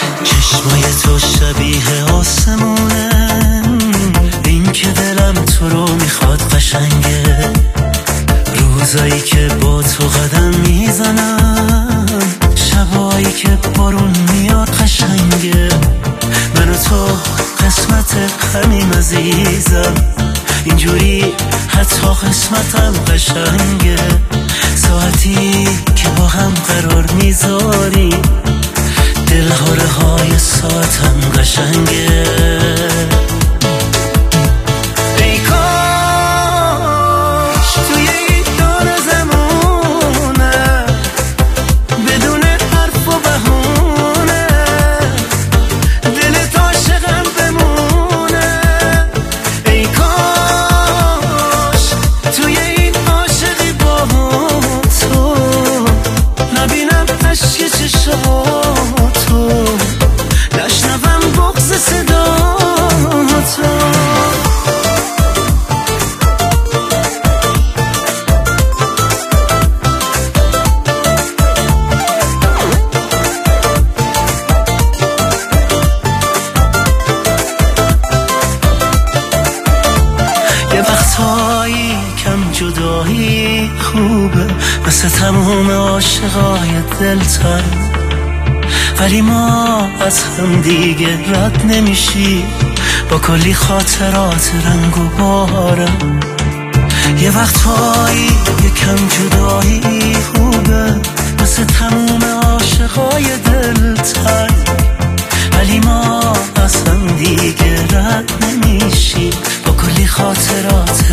چشمای تو شبیه آسمونه، این که دلم تو رو میخواد قشنگه. روزایی که با تو قدم میزنم، شبایی که بارون میاد قشنگه. من و تو قسمت همین عزیزم، اینجوری حتی قسمتم قشنگه. ساعتی که با هم قرار میذاری، دلهاره های ساعتم قشنگه. ای کاش توی این دور زمونه، بدون حرف و بهونه، دلت عاشقم بمونه. ای کاش توی این عاشقی با تو نبینم اشک چشاتو، نشنوم بغض صداتو. یه وقتایی کم جدایی خوبه، مثل تموم عاشقای دلتنگ، ولی ما از هم دیگه رد نمیشی با کلی خاطرات رنگ و بارم. یه وقتایی یکم جدایی خوبه، مثل تموم عاشقای دلتنگ، ولی ما از هم دیگه رد نمیشی با کلی خاطرات